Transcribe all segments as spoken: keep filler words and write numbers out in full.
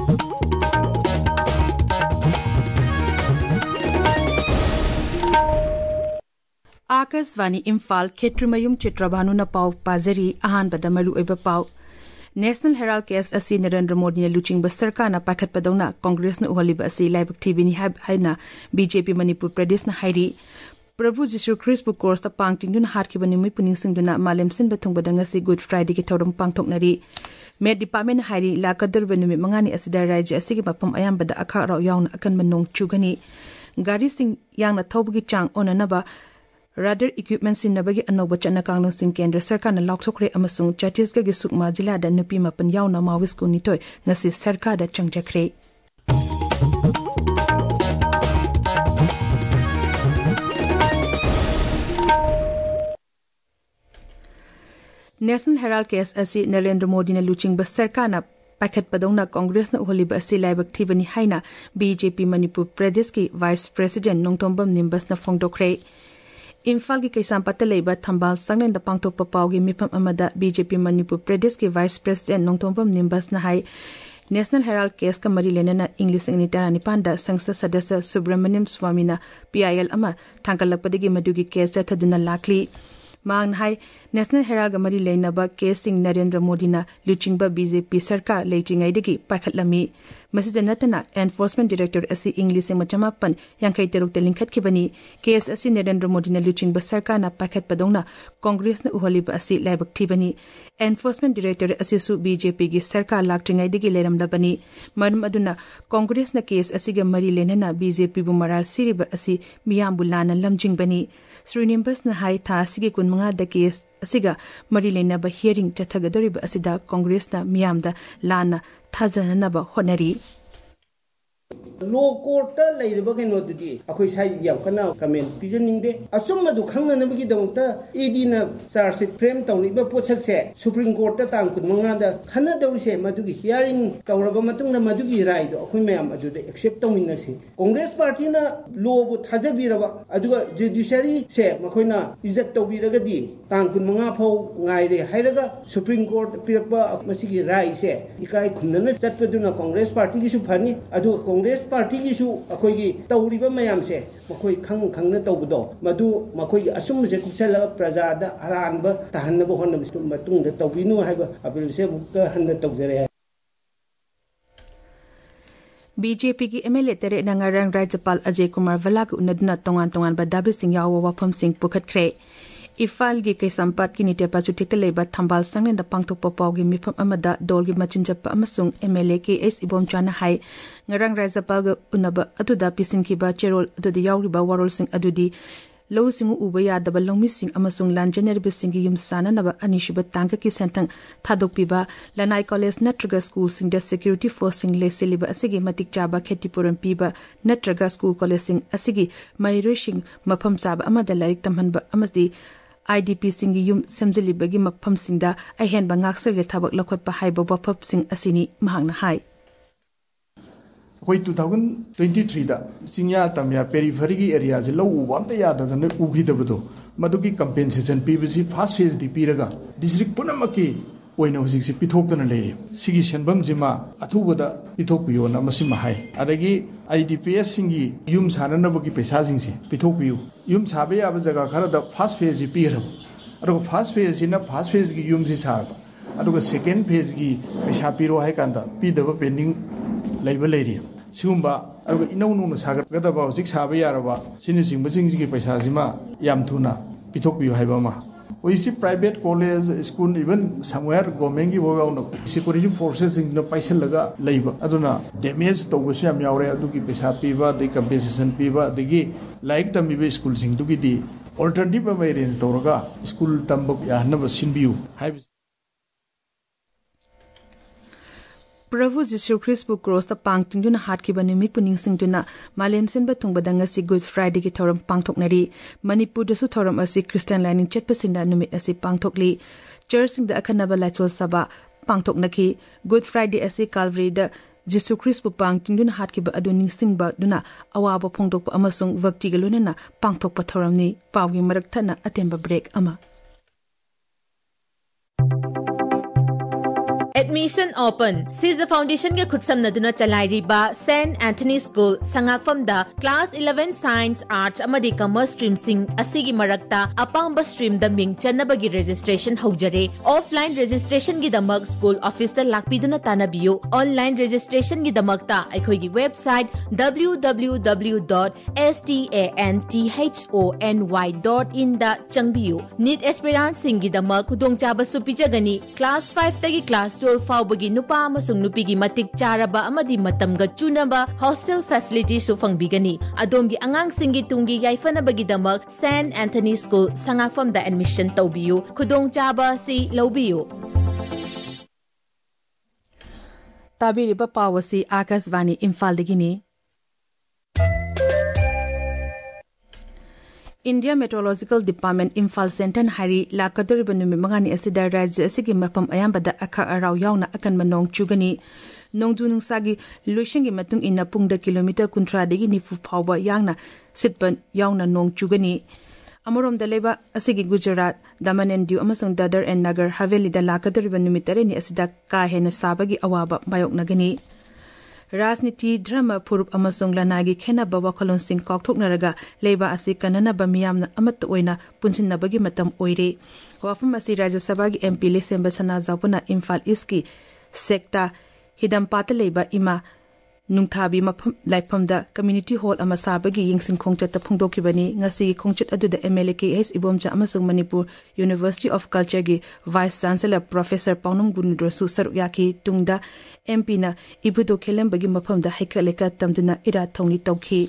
आकाशवाणी इम्फाल खेत्रुमयुम चित्रभानुना पाव पाजरी अहानबदा मरु ओइबा पाव नेशनल हेराल्ड केस असि नरेंद्र मोदी ने लुचिंग सरकारना पाखतपदौना कांग्रेस न उहलिबा असि लाइबक थिबिनी हाइना बीजेपी मणिपुर प्रदेश न हाइरी प्रभु जिशु ख्रिस्ट कोर्स ता पांगटिंगुना हारखिबा निमि पुनिंगसिंगुना मालेमसिन बथुंगबदा ngasi गुड फ्राइडे के थौरम पांगथोकनरी मेट डिपार्टमेंट हाइरी लाकदरबा निमि मंगानी असिदा राज्य असिगे मफम अयामबदा अखाराव यावना अकनबा नोंग चुगनी गाड़ी सिंग यांगना थौबगी चांग ओननबा राडर इक्विपमेंट सिन्नबगी अनौब चना कांगनो सिंह केंद्र सरकार न लाउथोखरे अमसुंग छत्तीसगढ़ के सुकमा जिला दा नुपी मपन यावना माविस को नितोय ngasi सरकार दा चंगजखरे नेशनल हेराल्ड केस असि नरेंद्र मोदी ने लुचिंग सरकार न पाखतपदौना कांग्रेस न उहलिबा असि लाइबक थिबनी हाइना बीजेपी मणिपुर प्रदेश की वाइस प्रेसिडेंट नोंगतोंबम निम्बस न फोंगदोखरे इम्फाल की कैसांपत लेबा थंबाल संगलें द पांगथोकपा पावगी मिफम अमदा बीजेपी मणिपुर प्रदेश के वाइस प्रेसिडेंट नोंगतोंबम निम्बस न हाई नेशनल हेराल्ड केस का मरी लेना इंग्लिश इंगनी तरानिपान दा संसद सदस्य सुब्रमण्यम स्वामीना पीआईएल अमा थांगलपदगी मदुगी केस जथदुना लाखली मांग हाई नेशनल हेराल्ड मरी लेनबा केस सिंह नरेंद्र मोदी ना लुचिंगबा बीजेपी सरकार लेटिंगैदगी पाखतलमी मसिदा नतना एनफोर्समेंट डायरेक्टर असि इंग्लिश मचमापन यांखै तरुक लिंखतखिबनी केस असि नरेंद्र मोदी ना लुचिंगबा सरकार ना पाखतपदौना कांग्रेस ना उहलिबा असि लाइबक थिबनी एनफोर्समेंट डायरेक्टर असिसु बीजेपी की सरकार लाक्ट्रिंगैदगी लेरमलबनी मरम अदुना कांग्रेस ना केस असिगा मरी लेनना बीजेपी बु मराल सिरिबा असि मियामबु लाना लमजिंगबनी श्रीनिम्बस न हाई था असिगे कुनमंगा द केस असिगा मरी लेनबा हियरिंग चथगदरिबा असिदा कांग्रेस ना मियामदा लाना थाजननबा होनरी लो कोर्ट लेरबा कनोदि अखोय साइ याम कना कमेंट पिजनिंगदे असुम मदु खंगनबगी दमता एडी ना चार्ज फ्रेम तौनिबा पोछक से सुप्रीम कोर्ट तांग कुनमंगा दा खना दौसे मदुगी हियरिंग तौरबा मतुंगना मदुगी राय दो अखोय मयाम अदुदे एक्सेप्ट तौमिनसी कांग्रेस पार्टी ना लो बु थाजबिरबा अदुगा जुडिशियरी से मखोयना इज्जत तौबिरगदी तांग कुनमंगा फौ ngaire hairaga supreme court pirakba masigi rai se ikai khunna chatpaduna congress party gi su phani adu congress party gi su akoi gi tawriba mayam se makoi khang khangna tawbudo madu makoi gi asum se kupsala praja da aranba tahanna bo honna bistu matung da tawbinu haiba apil se bukka hanna tawjare BJP की MLA तेरे नंगारंग राज्यपाल अजय कुमार वलाक उन्नदना तोंगान तोंगान बदाबी सिंह याव वफम सिंह पुखतखरे इफाल की कैसांपत की निटेपा चुटिक लेबा थंबाल संगने the पांगथोकपा पावगी मिफम अमदा डोल की मचिनजप अमसुंग एमएलए के एस इबोम चाना हाई ngarang राज्यपाल ग उनबा अदुदा पिसिनखिबा चेरोल अदुदी यावरिबा वारोल सिंह अदुदी लो सिंह उबा यादबा लोंगमी सिंह अमसुंग लांजनेरबि सिंह की युमसाना नबा अनिशिबा तांग की सेंथंग थादोकपिबा लनाई कॉलेज नट्रगा स्कूल सिंह द सिक्योरिटी फोर्स सिंह लेसिलिबा असिगी मतिक चाबा खेतीपुरम पीबा नट्रगा स्कूल कॉलेज सिंह असिगी मैरो सिंह मफम चाबा अमदा लाइक तमहनबा अमसदी आईडीपी सिंह की युम समजलिबगी मफम सिंह दा अहेन बंगाक्सले थाबक लखोतपा हाइबा वफप सिंह असिनी महांगना हाई कोई टू थाउजेंड ट्वेंटी थ्री दा चिंया तमिया पेरीफेरी की एरिया से लो उबामते याददन उगिदबदो मदुगी कंपेंसेशन पीबसी फास्ट फेज दी पीरगा डिस्ट्रिक्ट पुनमकी ओइना हुजिकसी पिथोकदना लेरे सिगी सेनबम जिमा अथुबदा पिथोकपियोना मसिमा हाई अदगी आईडीपीएस सिंगी युम साननबगी पैसा सिंगसे पिथोकपियो युम साबे याब जगह खरदा फास्ट फेज पीरब अदो फास्ट फेज सिना फास्ट फेज की युम सि साब अदो सेकेंड फेज की पैसा पीरो हाई कांदा पीदब पेंडिंग लेबा लेरी सिगुम्बा अदो इनौ नुनु सागरगदबा हुजिक साबे यारबा सिनि सिंग सिंगी पैसा सिमा याम थुना पिथोकपियो हाइबामा ओइसी private college school even somewhere government की वोगाउन सिक्योरिटी फोर्सेस इन पैसल लगा लेबा अदुना डैमेज तौबसे याम यावरे अदुगी पैसा पीबा दे कंपेंसेशन पीबा दगी लाइक तमिबे स्कूल सिंग दुगी दी अल्टरनेटिव वे अरेंज तौरगा स्कूल तंबक याहनब सिनबियु हाइ प्रभु जिशु ख्रिस्ट क्रॉस द पांगटिंगुना हाटखिबा निमित पुनिंगसिंगदुना मालेमसिनबा थुंगबदा ngasi गुड फ्राइडे की थौरम पांगथोकनरी मणिपुर दसु थौरम असि क्रिस्टियन लाइनिंग चटपसिंदा निमित असि पांगथोकली चर्चिंग द अखनबा लाइचोल सभा पांगथोकनखी गुड फ्राइडे असि काल्वरी द जिशु ख्रिस्ट पांगटिंगुना हाटखिबा अदु निंगसिंगबा दुना अवाबा फोंदोकपा अमसुंग वक्तिगा लोनना पांगथोकपा थौरमनी पावगी मरकथना अतेंबा ब्रेक अमा At Admission open. Caesar Foundation के खुदसम नदुना चलाइरिबा Saint Anthony School संगाफमदा Class eleven Science Arts अमदी Commerce Stream सिंग असिगी मरक्ता अपांबा stream द मिंग चन्नबगी registration हौजरे. Offline registration की दमक school office द लाकपीदुना तानाबियो. Online registration की दमकता अखोइगी website w w w dot stanthony dot in दा चंगबियो. Need Esperance सिंग की दमक खुदोंचाबा सुपिजगनी. Class five तगी Class twelve फाउबगी नुपा अमसुंग नुपीगी मतिक चारबा अमदी मतमगा चुनबा hostel facility सु फंगबिगनी. अदोमगी अंगांग सिंगी तुंगी याइफनबगी दमक Saint Anthony School संगाफम दा admission तौबियो. खुदोंचाबा सि लौबियो. ताबिरिबा पावसी आकाशवाणी इम्फाल दगिनी. India Meteorological Department Imphal Center hari lakadoriba numi mangani asida rajya asigi mafam ayambada akha arau yauna akanma nong chugani. Nongju nungsagi loishingi matung ina pungda kilometer kuntra degi nifu phawba yangna sitban yauna nong chugani. Amorom daleba asigi Gujarat, Daman and Diu amasung Dadar and Nagar Haveli da lakadoriba numi tareni asida ka hena sabagi awaba mayok nagani. राजनीति drama फुरुप अमसोंग लानागी खेनाबा वाखलोन सिंह काउथोकनरगा लेबा असि कननबा मियामना अमत ओइना पुंसिनबगी मतम ओइरे. वाफम असि राज्य सभा की एमपी लेसेंबा सना जापना इम्फाल ईस्ट की सेक्टा हिदमपात लेबा इमा नुंगथाबी मफम लाइफमदा कम्युनिटी हॉल अमा साबगी यिंगसिन खोंगचत फुंगदोकिबनी. ngasi खोंगचत अदुदा एमएलए के एस इबोमचा अमसोंग मणिपुर यूनिवर्सिटी ऑफ कल्चर की वाइस चांसलर प्रोफेसर पाउनम गुनुद्रसु सरुक याकी तुंगदा एमपी ना इबुदो खेलमबगी मफमदा हाइकलेका तमदुना इरा थौनी तौखी.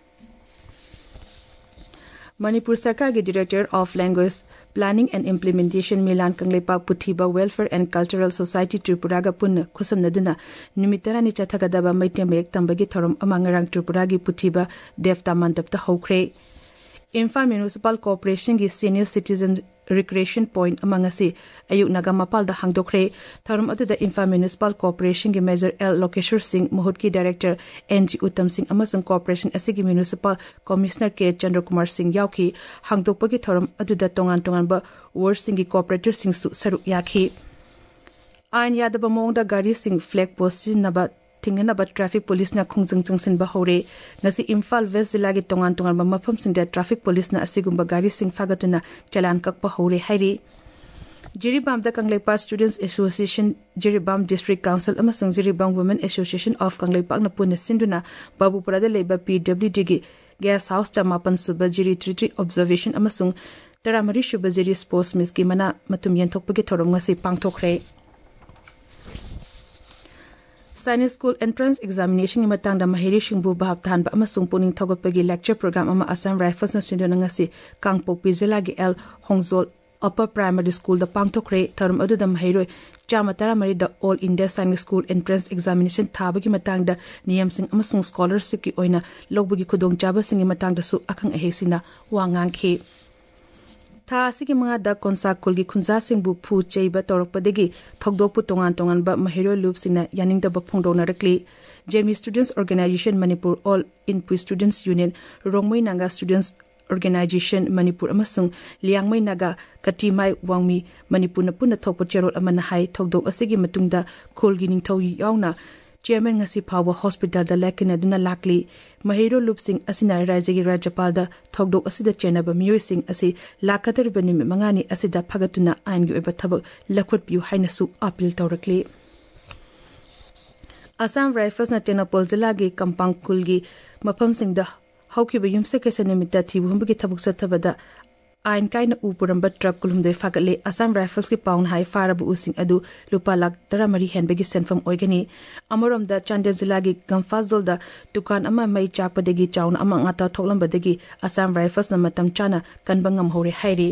Manipur Sarkar के Director of Language Planning and Implementation Milan Kanglepa Puthiba Welfare and Cultural Society Tripura ga punna khusam naduna numitara ni chathagadaba maitem mek tambagi thorom amangarang Tripura gi Puthiba Devta Mandap ta hokre. Imphal Municipal Corporation gi Senior Citizen Recreation Point among asi ayuk naga mapal da hangdokre. Thorom adu da Imphal Municipal Corporation gi Major L Lokeshwar Singh Mohut ki Director N G Uttam Singh amasung Corporation asigi Municipal Commissioner K Chandra Kumar Singh yauki hangdokpagi thorom adu da tongan tongan ba ward singh gi cooperator singh su saruk yakhi. Ain yadaba mong da gari singh flag post naba Tinganaba traffic police na khongjang changsin ba hore. Ngasi Imphal West Zilla gi tongan tongan ba mafam sing da traffic police na asigumba gari sing fagatuna chalan kakpa hore hairi. Jiribam da Kangleipa Students Association, Jiribam District Council amasung Jiribam Women Association of Kangleipa na punna sinduna Babupura da leba P W D gi gas house ta mapan suba jiri treaty observation amasung taramari suba jiri sports miss gi mana matum yenthokpagi thorom ngasi pangthokre. Science School Entrance Examination in Matang da Mahiri Shingbu Bahab Tan ba amasung puning thogotpagi lecture program ama Assam Rifles na sinduna ngasi Kangpokpi Zilla gi L Hongzol Upper Primary School da pangthokre. Thorom adu da Mahiroi chamatara mari da All India Science School Entrance Examination thabagi matang da niyam sing amasung scholarship ki oina logbagi khudong chaba sing matang da su akhang ahesina wangang khi. Tha asigi mga da konsa kulgi khunza singbu phu cheiba torokpadegi thogdokpu tongan tongan ba Mahiro loop sina yaning da ba phongdona rakli. Jamie Students Organization Manipur All Input Students Union Rongmoi Nanga Students Organization Manipur amasung Liangmai Naga Katimai Wangmi Manipur na puna thokpo cherol amana hai thogdok asigi matungda khulgi ningthau yauna Chairman ngasi Power Hospital da lakina duna lakli Mahiro Loop Singh asina Rajagi Rajapal da thogdok asida chenaba miyoi sing asi lakatar bani mangani asida phagatuna aingi eba thabak lakhut piu hainasu appeal tawrakli. Assam Rifles na Tenapol Zilla gi Kampang Kulgi mafam sing da haukiba yumse kese nimita thibu humbagi thabuk sathabada ain kaina upuramba truck kulumde fagale. Assam Rifles ki paun hai farabu using adu lupa lak taramari henbegi senfam oigani. Amorom da Chandia Zilla gi Gamfazol da tukan ama mai chakpadegi chaun ama ngata thoklambadegi Assam Rifles na matam chana kanbangam hore hairi.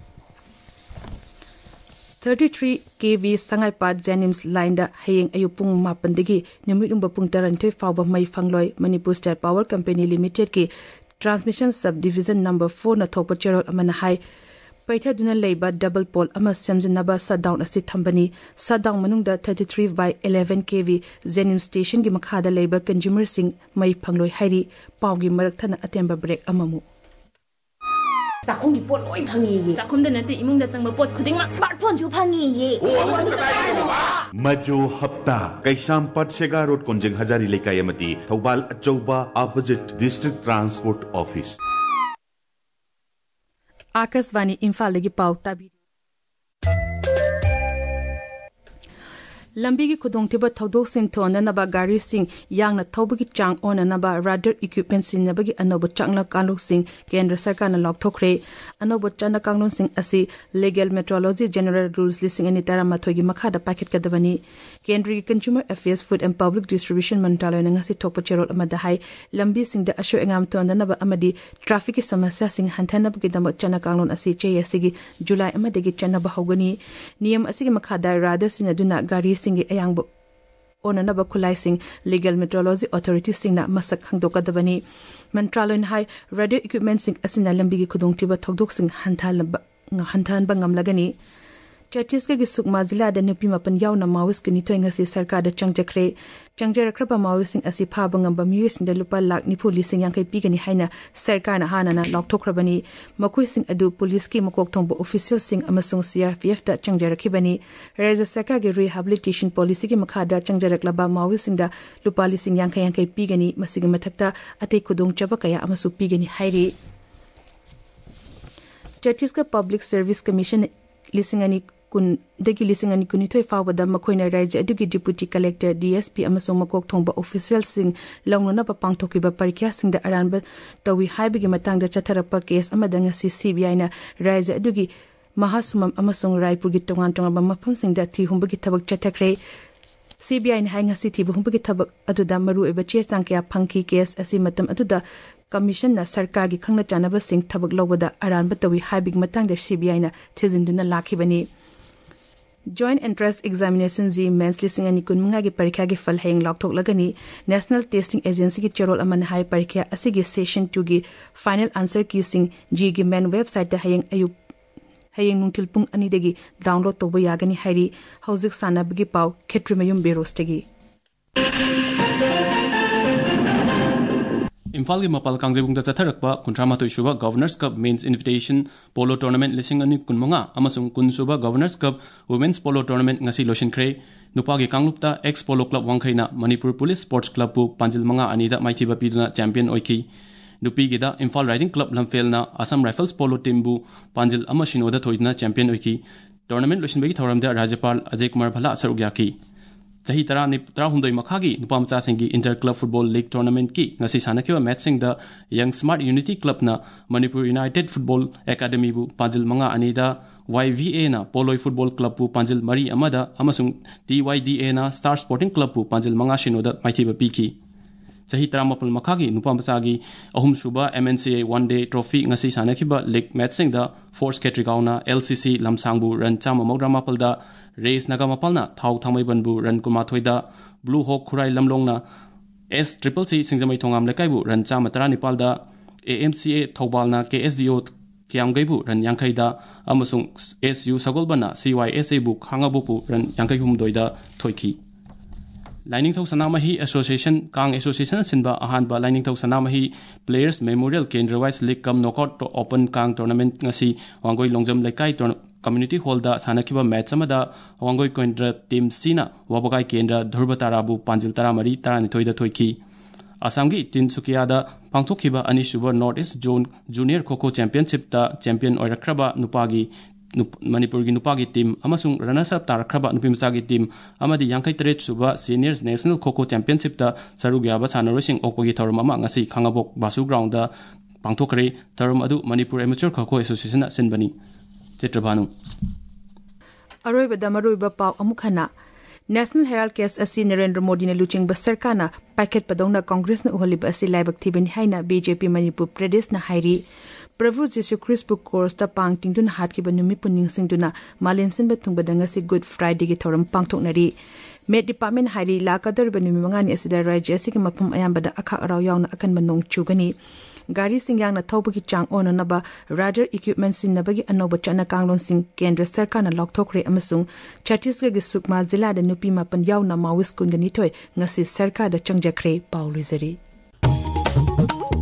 thirty-three K V Sangaipat Jenims line da hayeng ayupung mapandegi nimidumba pung tarantoi fawba mai fangloi Manipur State Power Company Limited ki Transmission Subdivision number four na thokpa cherol amana hai paitha duna leiba double pole ama semjinaba shutdown asi thambani. Shutdown manungda thirty-three by eleven K V Zenim station gi makhada leiba consumer sing mai phangloi hairi pawgi marak thana atemba break amamu. ꯆꯥꯛꯈꯨꯝꯒꯤ ꯄꯣꯠ ꯂꯣꯏ ꯐꯪꯉꯤꯌꯦ ꯆꯥꯛꯈꯨꯝꯗ ꯅꯠꯇꯦ ꯏꯃꯨꯡꯗ ꯆꯪꯕ ꯄꯣꯠ ꯈꯨꯗꯤꯡꯃꯛ ꯁ꯭ꯃꯥꯔꯠꯐꯣꯟꯁꯨ ꯐꯪꯉꯤꯌꯦ Majo Hapta Kaisampat Sega Road Konjeng Hazari Lekai Amati Thobal Achouba opposite District Transport Office Akasvani Imphal lagi pau tabi Lambi ki khudong thiba thodok sing thona naba gari sing yang na thobu ki chang on naba radar equipment sin naba ki anobo changla kanluk sing kendra sarkar na lok thokre anobo chana kanglon sing asi legal metrology general rules listing ani tara mathoi gi makha da packet kadabani kendri consumer affairs food and public distribution mantralay na ngasi thokpa cherol amada hai lambi sing da asho engam thona naba amadi traffic ki samasya sing hanthana ki dam chana kanglon asi che asigi july amade gi chana ba hogani niyam asigi makha da radar sin aduna gari singi ayangbo onanaba khulai sing legal metrology authority singna masak khangdokadabani mantraloin hai radio equipment sing asina lambi gi khudong tiba thokdok sing hanthan hanthan bangam lagani Chhattisgarh gi Sukma jila da nupi mapan yaw na Maoist ki nitoi ngasi sarkar da changjakre changjarakra Maoist sing asi pha bangam ba mius da lupa lak ni puli sing yang kai pigani haina sarkar na hana na lokthokrabani makoi sing adu police ki makok thongbo official sing amasung C R P F da changjarakibani raja sarkar gi rehabilitation policy ki makha da changjarakla ba Maoist sing da lupa li sing yang kai yang kai pigani masigi mathakta atei khudong chaba kaya amasu pigani hairi Chhattisgarh Public Service Commission lisingani kun degi lisingani kunithoi fawada makoina raja adugi deputy collector D S P amasong makok thongba official sing lawnona pa pangthokiba parikya sing da aranba tawi haibigi matang da chatharapa case amada ngasi C B I na raja adugi mahasumam amasong raipur gi tongan tongan ba mafam sing da thi humbagi thabak chathakre C B I na hainga si thi humbagi thabak aduda maru eba che changkya phangki case asi matam aduda Commission na sarkar gi khangna chanaba sing thabak lobada aran batawi haibig matang da C B I na thizinduna lakhibani Joint Entrance Examination Z Mains lising ani kun mga gi parikha gi fal hayeng lokthok lagani National Testing Agency gi cherol aman hai parikha asigi session two gi final answer ki sing G gi main website da hayeng ayuk hayeng nungtil pung ani degi download toba yagani hairi hauzik sana bigi paw khetrimayum berostegi Imphal gi mapal kangjebung da chatharakpa kunthramatoi suba Governors Cup Men's Invitation Polo Tournament lising ani kunmonga amasung kun suba Governors Cup Women's Polo Tournament ngasi lotion kre nupa gi kanglupta ex Polo Club wangkhaina Manipur Police Sports Club pu panjil manga ani da maithiba piduna champion oiki nupi gi da Imphal Riding Club lamfel na Assam Rifles Polo team bu panjil amasino da thoidna champion oiki tournament lotion bagi thoram da Rajapal Ajay Kumar Bhala sarugyaki Jahi tara ni tara hundoi makhagi nupa macha singi Inter Club Football League Tournament ki ngasi sanakhiwa match sing da Young Smart Unity Club na Manipur United Football Academy bu panjil manga ani da Y V A na Poloi Football Club bu panjil mari amada amasung T Y D A na Star Sporting Club bu panjil manga shino da maithiba piki Jahi tara mapal makhagi nupa macha gi ahum suba M N C A One Day Trophy ngasi sanakhiba league match sing da Force Ketrigauna L C C Lamsang bu ran chama mogra mapal da Race Nagamapalna Thau Thamai Banbu Ran Kumathoida Blue Hawk Khurai Lamlongna S Triple C Singzamai Thongam Lekaibu Ran Chamatara Nipalda A M C A Thaubalna K S D O Kiamgaibu Ran Yankhaida Amasung S U Sagolbana C Y S A bu Khangabupu Ran Yankai Humdoida Thoiki Lining Thau Sanamahi Association Kang Association Sinba Ahanba Lining Thau Sanamahi Players Memorial Kendra Wise League Cum Knockout Open Kang Tournament ngasi Wangoi Longjam Lekai Community Hall da sanakiba match amada Wangoi Kendra Team Sina Wabagai Kendra Dhurbatarabu Panjil Taramari Taranithoida Thoiki Assamgi Tinsukia da Pangthokiba Anisuba North East Zone Junior Kho Championship da Champion Oirakraba Nupagi Manipur gi Nupagi team amasung runners up Tarakraba Nupimsagi team amadi Yankai Tret Suba Seniors National Kho Championship da Sarugya ba sanarosing okpagi thorum ama ngasi Khangabok Basu Ground da Pangthokre thorum adu Manipur Amateur Kho Association na sinbani Chitrabhanu Aroiba da maroiba paw amukhana National Herald case asi Narendra Modi na luching ba sarkana packet padongna Congress na uholiba asi laibak thibani haina B J P Manipur Pradesh na hairi Prabhu Jesu Christ book course ta pangting dun hat ki banumi puning sing duna malem sin batung badanga si Good Friday gi thoram pangthoknari Med Department hairi la kadar banumi mangani asida rajya si ki mapum ayambada akha araw yawna akan manong chugani Gari sing yang na thawbagi chang on na ba radar equipment sin na bagi anoba chana kanglon sing Kendra Sarkar na lokthokre amasung Chhattisgarh gi Sukma jila da nupi mapan yaw na Maoist kun gani thoi ngasi Sarkar da changjakre Paul Rizari